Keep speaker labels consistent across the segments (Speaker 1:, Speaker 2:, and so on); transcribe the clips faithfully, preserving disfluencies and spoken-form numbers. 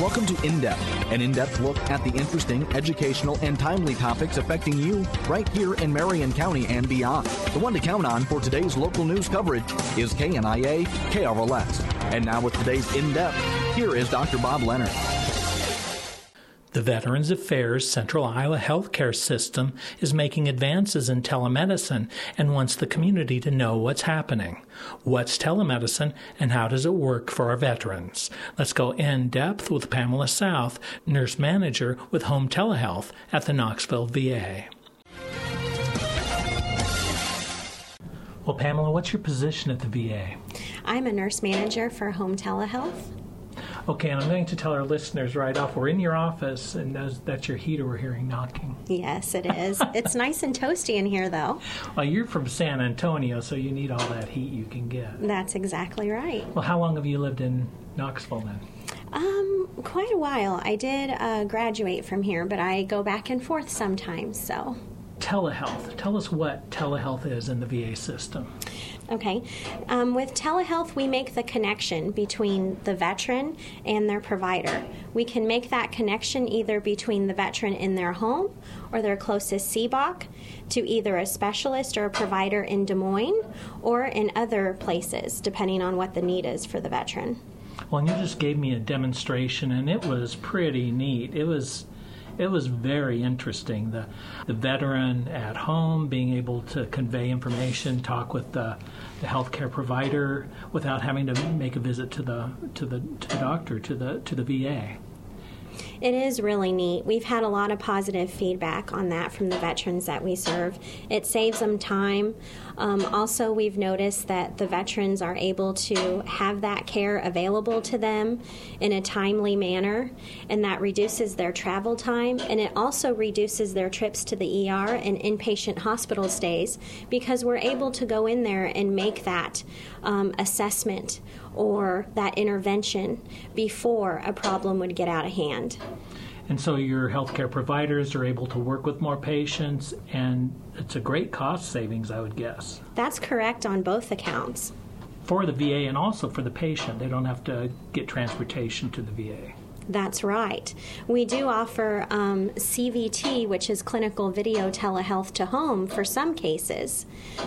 Speaker 1: Welcome to In-Depth, an in-depth look at the interesting, educational, and timely topics affecting you right here in Marion County and beyond. The one to count on for today's local news coverage is K N I A K R L S. And now with today's In-Depth, here is Doctor Bob Leonard.
Speaker 2: The Veterans Affairs Central Iowa Healthcare System is making advances in telemedicine and wants the community to know what's happening. What's telemedicine and how does it work for our veterans? Let's go in depth with Pamela South, nurse manager with Home Telehealth at the Knoxville V A. Well, Pamela, what's your position at the V A?
Speaker 3: I'm a nurse manager for Home Telehealth.
Speaker 2: Okay, and I'm going to tell our listeners right off, we're in your office, and those, that's your heater we're hearing knocking.
Speaker 3: Yes, it is. It's nice and toasty in here, though.
Speaker 2: Well, you're from San Antonio, so you need all that heat you can get.
Speaker 3: That's exactly right.
Speaker 2: Well, how long have you lived in Knoxville then?
Speaker 3: Um, quite a while. I did uh, graduate from here, but I go back and forth sometimes, so.
Speaker 2: Telehealth. Tell us what telehealth is in the V A system.
Speaker 3: Okay. Um, with telehealth, we make the connection between the veteran and their provider. We can make that connection either between the veteran in their home or their closest C B O C to either a specialist or a provider in Des Moines or in other places, depending on what the need is for the veteran.
Speaker 2: Well, and you just gave me a demonstration, and it was pretty neat. It was It was very interesting. The the veteran at home being able to convey information, talk with the, the healthcare provider without having to make a visit to the to the to the doctor, to the to the V A.
Speaker 3: It is really neat. We've had a lot of positive feedback on that from the veterans that we serve. It saves them time. Um, also, we've noticed that the veterans are able to have that care available to them in a timely manner, and that reduces their travel time, and it also reduces their trips to the E R and inpatient hospital stays because we're able to go in there and make that um, assessment or that intervention before a problem would get out of hand.
Speaker 2: And so your healthcare providers are able to work with more patients, and it's a great cost savings, I would guess.
Speaker 3: That's correct on both accounts.
Speaker 2: For the V A and also for the patient. They don't have to get transportation to the V A.
Speaker 3: That's right. We do offer um, C V T, which is clinical video telehealth to home for some cases.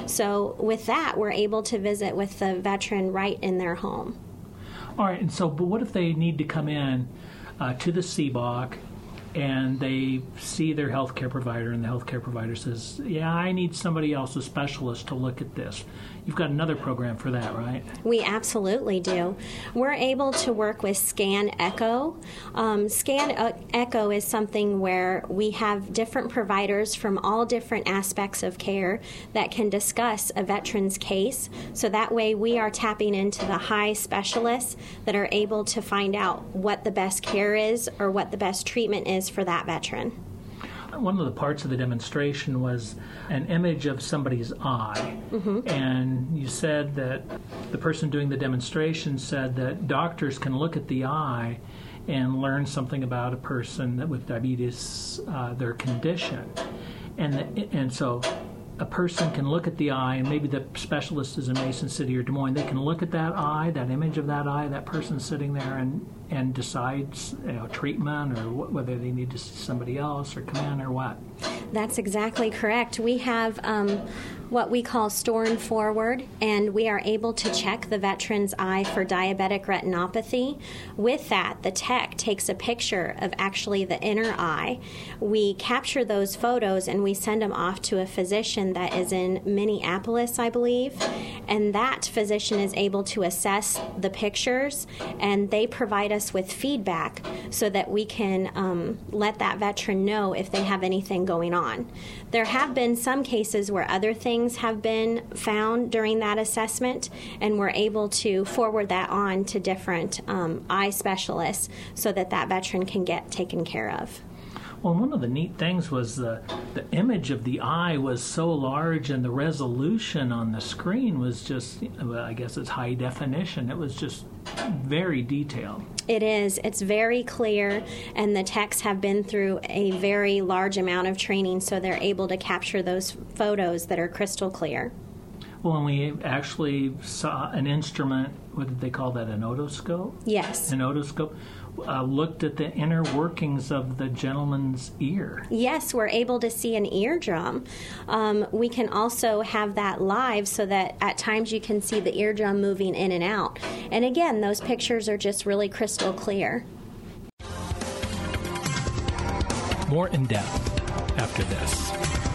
Speaker 3: So with that, we're able to visit with the veteran right in their home.
Speaker 2: All right, and so, but what if they need to come in uh, to the C B O C and they see their healthcare provider, and the healthcare provider says, yeah, I need somebody else, a specialist, to look at this. You've got another program for that, right?
Speaker 3: We absolutely do. We're able to work with Scan Echo. Um, Scan Echo is something where we have different providers from all different aspects of care that can discuss a veteran's case. So that way we are tapping into the high specialists that are able to find out what the best care is or what the best treatment is for that veteran.
Speaker 2: One of the parts of the demonstration was an image of somebody's eye. Mm-hmm. And you said that the person doing the demonstration said that doctors can look at the eye and learn something about a person that with diabetes, uh, their condition. And, the, and so a person can look at the eye, and maybe the specialist is in Mason City or Des Moines. They can look at that eye, that image of that eye, that person sitting there, and and decides, you know, treatment or wh- whether they need to see somebody else or come in or what.
Speaker 3: That's exactly correct. We have um, what we call store and forward, and we are able to check the veteran's eye for diabetic retinopathy. With that, the tech takes a picture of actually the inner eye. We capture those photos and we send them off to a physician that is in Minneapolis, I believe, and that physician is able to assess the pictures, and they provide us with feedback so that we can um, let that veteran know if they have anything going on. There have been some cases where other things have been found during that assessment, and we're able to forward that on to different um, eye specialists so that that veteran can get taken care of.
Speaker 2: Well, one of the neat things was the, the image of the eye was so large, and the resolution on the screen was just, well, I guess it's high definition. It was just very detailed.
Speaker 3: It is. It's very clear, and the techs have been through a very large amount of training, so they're able to capture those photos that are crystal clear.
Speaker 2: Well, and we actually saw an instrument what did they call that, an otoscope?
Speaker 3: Yes.
Speaker 2: An otoscope. Uh, looked at the inner workings of the gentleman's ear.
Speaker 3: Yes, we're able to see an eardrum. Um, we can also have that live so that at times you can see the eardrum moving in and out. And again, those pictures are just really crystal clear.
Speaker 4: More in depth after this.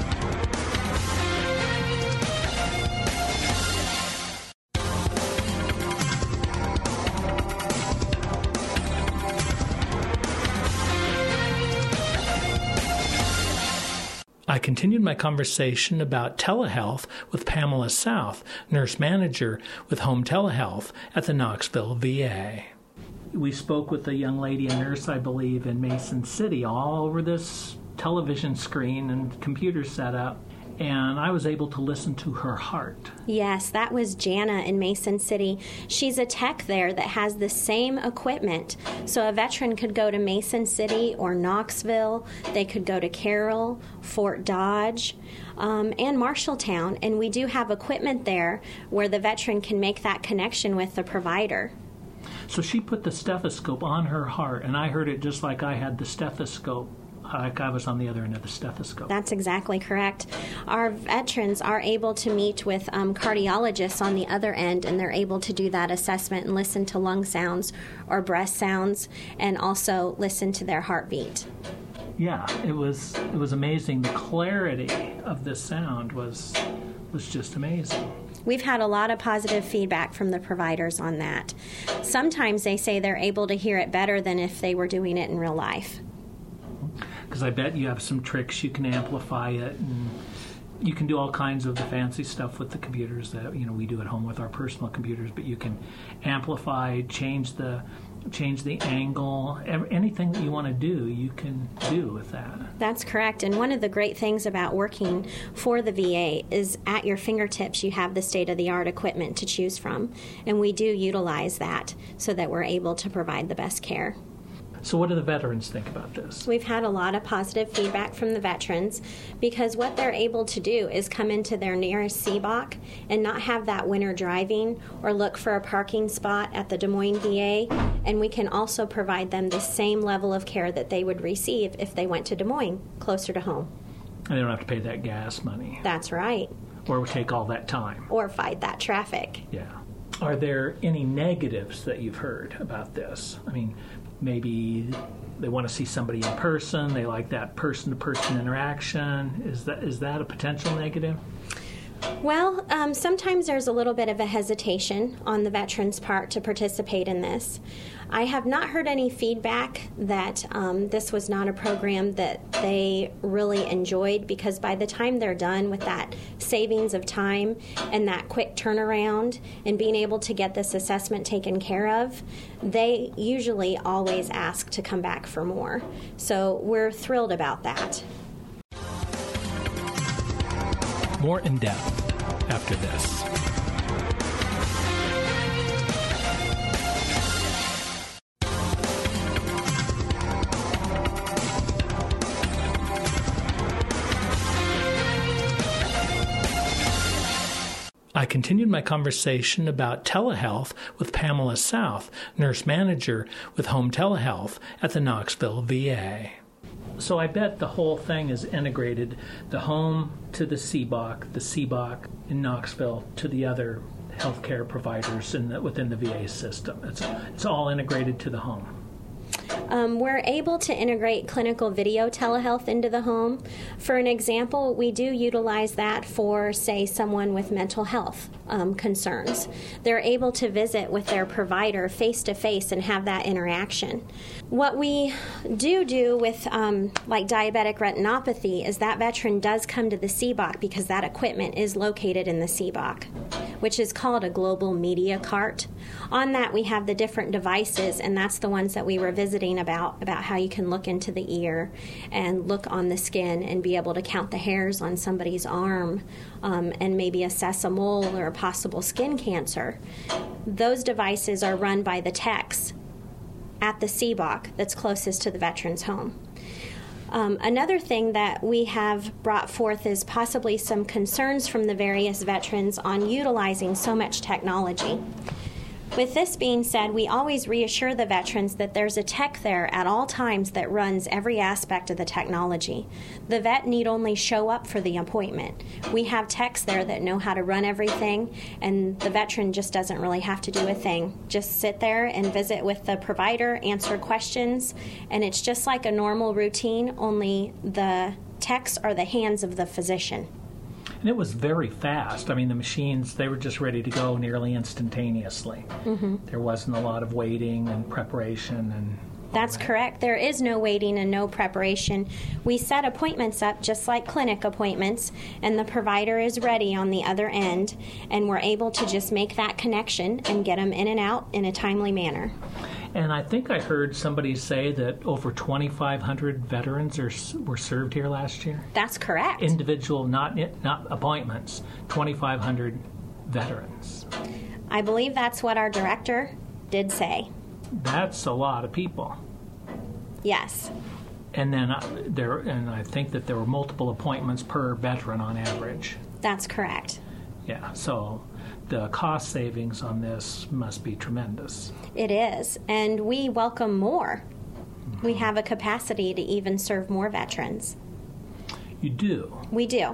Speaker 4: I continued my conversation about telehealth with Pamela South, nurse manager with home telehealth at the Knoxville V A.
Speaker 2: We spoke with a young lady, a nurse, I believe, in Mason City, all over this television screen and computer setup, and I was able to listen to her heart.
Speaker 3: Yes, that was Jana in Mason City. She's a tech there that has the same equipment. So a veteran could go to Mason City or Knoxville. They could go to Carroll, Fort Dodge, um, and Marshalltown. And we do have equipment there where the veteran can make that connection with the provider.
Speaker 2: So she put the stethoscope on her heart, and I heard it just like I had the stethoscope. Like I was on the other end of the stethoscope.
Speaker 3: That's exactly correct. Our veterans are able to meet with um, cardiologists on the other end, and they're able to do that assessment and listen to lung sounds or breath sounds, and also listen to their heartbeat.
Speaker 2: Yeah, it was it was amazing. The clarity of the sound was was just amazing.
Speaker 3: We've had a lot of positive feedback from the providers on that. Sometimes they say they're able to hear it better than if they were doing it in real life.
Speaker 2: Because I bet you have some tricks. You can amplify it, and you can do all kinds of the fancy stuff with the computers that you know we do at home with our personal computers. But you can amplify, change the change the angle, anything that you want to do, you can do with that.
Speaker 3: That's correct. And one of the great things about working for the V A is at your fingertips you have the state-of-the-art equipment to choose from, and we do utilize that so that we're able to provide the best care.
Speaker 2: So what do the veterans think about this?
Speaker 3: We've had a lot of positive feedback from the veterans because what they're able to do is come into their nearest C B O C and not have that winter driving or look for a parking spot at the Des Moines V A, and we can also provide them the same level of care that they would receive if they went to Des Moines, closer to home.
Speaker 2: And they don't have to pay that gas money.
Speaker 3: That's right.
Speaker 2: Or take all that time.
Speaker 3: Or fight that traffic.
Speaker 2: Yeah. Are there any negatives that you've heard about this? I mean, maybe they want to see somebody in person, they like that person-to-person interaction. Is that is that a potential negative?
Speaker 3: Well, um, sometimes there's a little bit of a hesitation on the veteran's part to participate in this. I have not heard any feedback that um, this was not a program that they really enjoyed, because by the time they're done with that savings of time and that quick turnaround and being able to get this assessment taken care of, they usually always ask to come back for more. So we're thrilled about that.
Speaker 4: More in depth after this. I continued my conversation about telehealth with Pamela South, nurse manager with home telehealth at the Knoxville V A.
Speaker 2: So I bet the whole thing is integrated, the home to the C B O C, the C B O C in Knoxville to the other healthcare providers in the, within the V A system. It's, it's all integrated to the home.
Speaker 3: Um, we're able to integrate clinical video telehealth into the home. For an example, we do utilize that for, say, someone with mental health um, concerns. They're able to visit with their provider face-to-face and have that interaction. What we do do with, um, like, diabetic retinopathy is that veteran does come to the C B O C because that equipment is located in the C B O C, which is called a global media cart. On that, we have the different devices, and that's the ones that we were visiting about, about how you can look into the ear and look on the skin and be able to count the hairs on somebody's arm um, and maybe assess a mole or a possible skin cancer. Those devices are run by the techs at the C B O C that's closest to the veteran's home. Um, another thing that we have brought forth is possibly some concerns from the various veterans on utilizing so much technology. With this being said, we always reassure the veterans that there's a tech there at all times that runs every aspect of the technology. The vet need only show up for the appointment. We have techs there that know how to run everything, and the veteran just doesn't really have to do a thing. Just sit there and visit with the provider, answer questions, and it's just like a normal routine, only the techs are the hands of the physician.
Speaker 2: And it was very fast. I mean, the machines, they were just ready to go nearly instantaneously. Mm-hmm. There wasn't a lot of waiting and preparation. And
Speaker 3: That's that. correct. There is no waiting and no preparation. We set appointments up just like clinic appointments, and the provider is ready on the other end, and we're able to just make that connection and get them in and out in a timely manner.
Speaker 2: And I think I heard somebody say that over twenty-five hundred veterans are, were served here last year.
Speaker 3: That's correct.
Speaker 2: Individual, not not appointments, twenty-five hundred veterans.
Speaker 3: I believe that's what our director did say.
Speaker 2: That's a lot of people.
Speaker 3: Yes.
Speaker 2: And then uh, there, and I think that there were multiple appointments per veteran on average.
Speaker 3: That's correct.
Speaker 2: Yeah, so the cost savings on this must be tremendous.
Speaker 3: It is, and we welcome more. Mm-hmm. We have a capacity to even serve more veterans.
Speaker 2: You do?
Speaker 3: We do.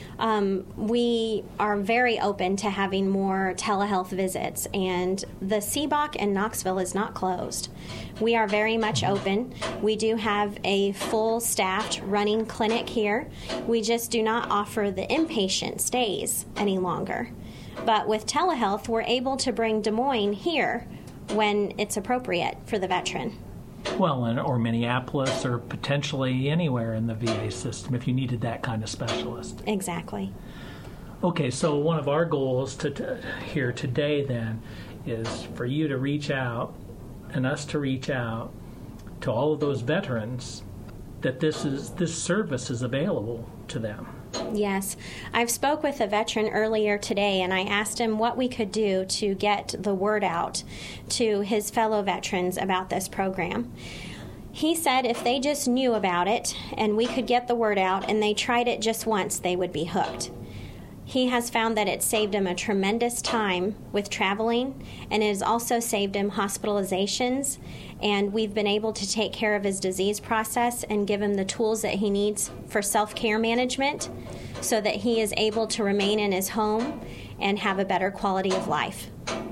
Speaker 3: Um, we are very open to having more telehealth visits, and the C B O C in Knoxville is not closed. We are very much open. We do have a full staffed running clinic here. We just do not offer the inpatient stays any longer. But with telehealth, we're able to bring Des Moines here when it's appropriate for the veteran.
Speaker 2: Well, and, or Minneapolis, or potentially anywhere in the V A system if you needed that kind of specialist.
Speaker 3: Exactly.
Speaker 2: Okay, so one of our goals to, to here today then is for you to reach out and us to reach out to all of those veterans that this is this service is available to them.
Speaker 3: Yes. I've spoke with a veteran earlier today, and I asked him what we could do to get the word out to his fellow veterans about this program. He said if they just knew about it and we could get the word out and they tried it just once, they would be hooked. He has found that it saved him a tremendous time with traveling, and it has also saved him hospitalizations, and we've been able to take care of his disease process and give him the tools that he needs for self-care management so that he is able to remain in his home and have a better quality of life.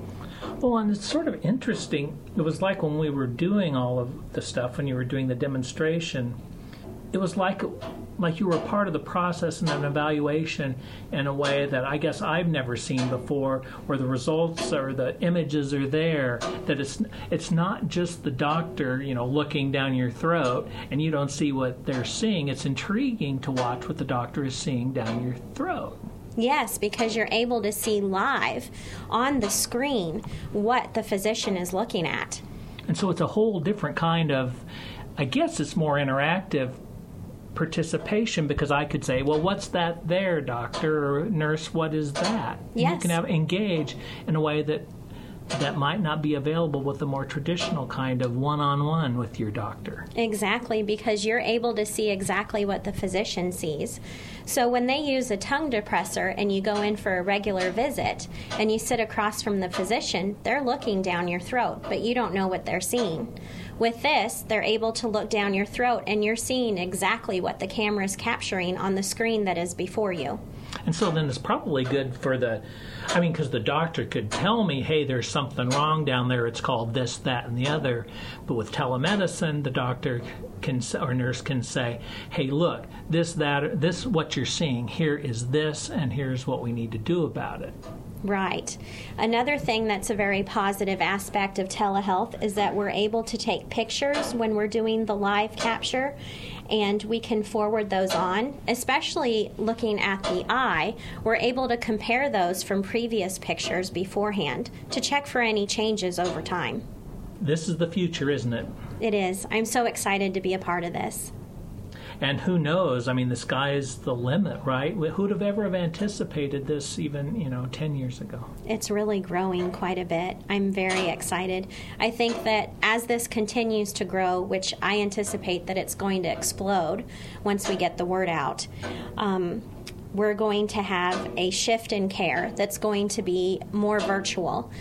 Speaker 2: Well, and it's sort of interesting. It was like when we were doing all of the stuff, when you were doing the demonstration, it was like like you were a part of the process and an evaluation in a way that I guess I've never seen before, where the results or the images are there, that it's it's not just the doctor, you know, looking down your throat and you don't see what they're seeing. It's intriguing to watch what the doctor is seeing down your throat.
Speaker 3: Yes, because you're able to see live on the screen what the physician is looking at.
Speaker 2: And so it's a whole different kind of, I guess it's more interactive participation, because I could say, well, what's that there, doctor or nurse? What is that?
Speaker 3: Yes.
Speaker 2: You can have engage in a way that that might not be available with the more traditional kind of one-on-one with your doctor.
Speaker 3: Exactly, because you're able to see exactly what the physician sees. So when they use a tongue depressor and you go in for a regular visit and you sit across from the physician, they're looking down your throat, but you don't know what they're seeing. With this, they're able to look down your throat and you're seeing exactly what the camera is capturing on the screen that is before you.
Speaker 2: And so then it's probably good for the, I mean, because the doctor could tell me, hey, there's something wrong down there. It's called this, that, and the other. But with telemedicine, the doctor can or nurse can say, hey, look, this, that, this, what you're seeing here is this, and here's what we need to do about it.
Speaker 3: Right. Another thing that's a very positive aspect of telehealth is that we're able to take pictures when we're doing the live capture, and we can forward those on. Especially looking at the eye, we're able to compare those from previous pictures beforehand to check for any changes over time.
Speaker 2: This is the future, isn't it?
Speaker 3: It is. I'm so excited to be a part of this.
Speaker 2: And who knows? I mean, the sky's the limit, right? Who'd have ever have anticipated this even, you know, ten years ago?
Speaker 3: It's really growing quite a bit. I'm very excited. I think that as this continues to grow, which I anticipate that it's going to explode once we get the word out, um, we're going to have a shift in care that's going to be more virtual.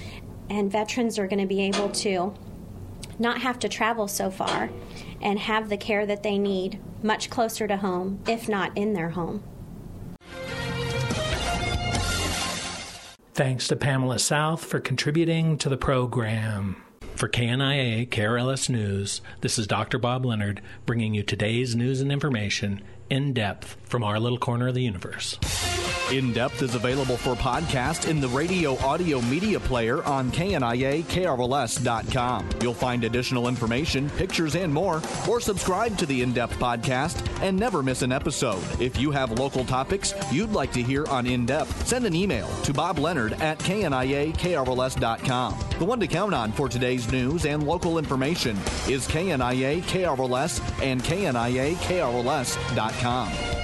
Speaker 3: and veterans are going to be able to not have to travel so far and have the care that they need much closer to home, if not in their home.
Speaker 4: Thanks to Pamela South for contributing to the program. For K N I A K R L S News, this is Doctor Bob Leonard bringing you today's news and information in depth from our little corner of the universe.
Speaker 1: In Depth is available for podcast in the radio audio media player on K N I A K R L S dot com. You'll find additional information, pictures, and more, or subscribe to the In Depth podcast and never miss an episode. If you have local topics you'd like to hear on In Depth, send an email to Bob Leonard at K N I A K R L S dot com. The one to count on for today's news and local information is K N I A K R L S and K N I A K R L S dot com.